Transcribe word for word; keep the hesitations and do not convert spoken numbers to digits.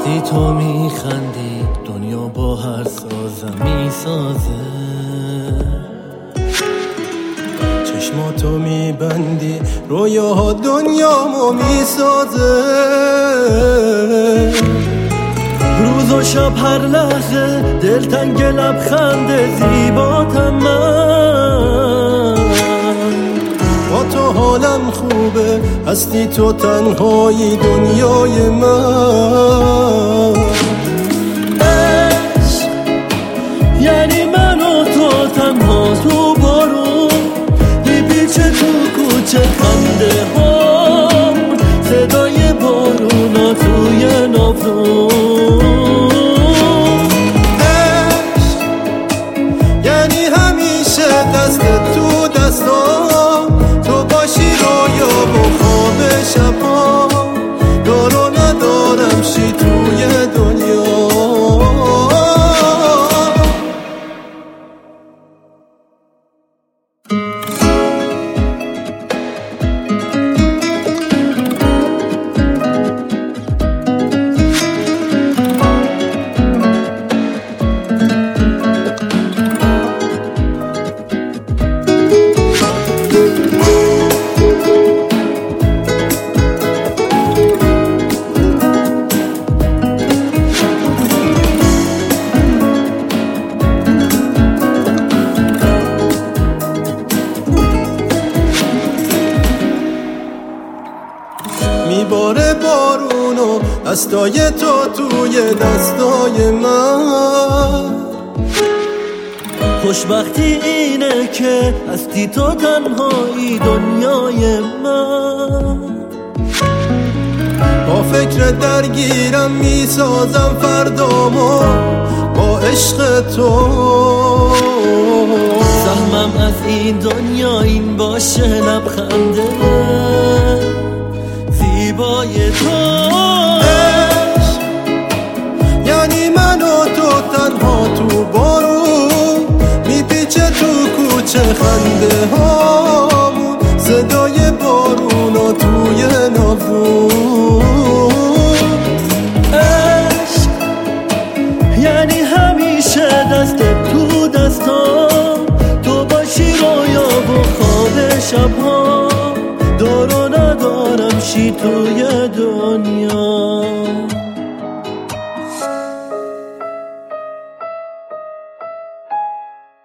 وقتی تو میخندی دنیا با هر سازم میسازه، چشماتو میبندی رویاها دنیامو میسازه، روز و شب هر لحظه دلتنگ لبخند زیباتم من، با تو حالم خوبه هستی تو تنهایی دنیای من. عشق یعنی من و تو تنها تو بارون، میپیچه تو کوچه خنده هم، صدای بارونا توی ناودون. عشق یعنی همیشه دست تو دستام، تو باشی رویا و خواب شبا، دارو ندارم شی توی دنیا. میباره بارونو دستای تو توی دستای من، خوشبختی اینه که هستی تو تنهایی دنیای من. با فکر درگیرم میسازم فردامو با عشق تو، سهمم از این دنیا این باشه لبخنده زیبای تو. عشق یعنی من و تو تنها تو بارون، میپیچه تو کوچه خنده هامون، صدای بارونا توی ناودون. عشق یعنی همیشه دست تو دستام، تو باشی رویا و خواب شبها، دارو ندارم شی توی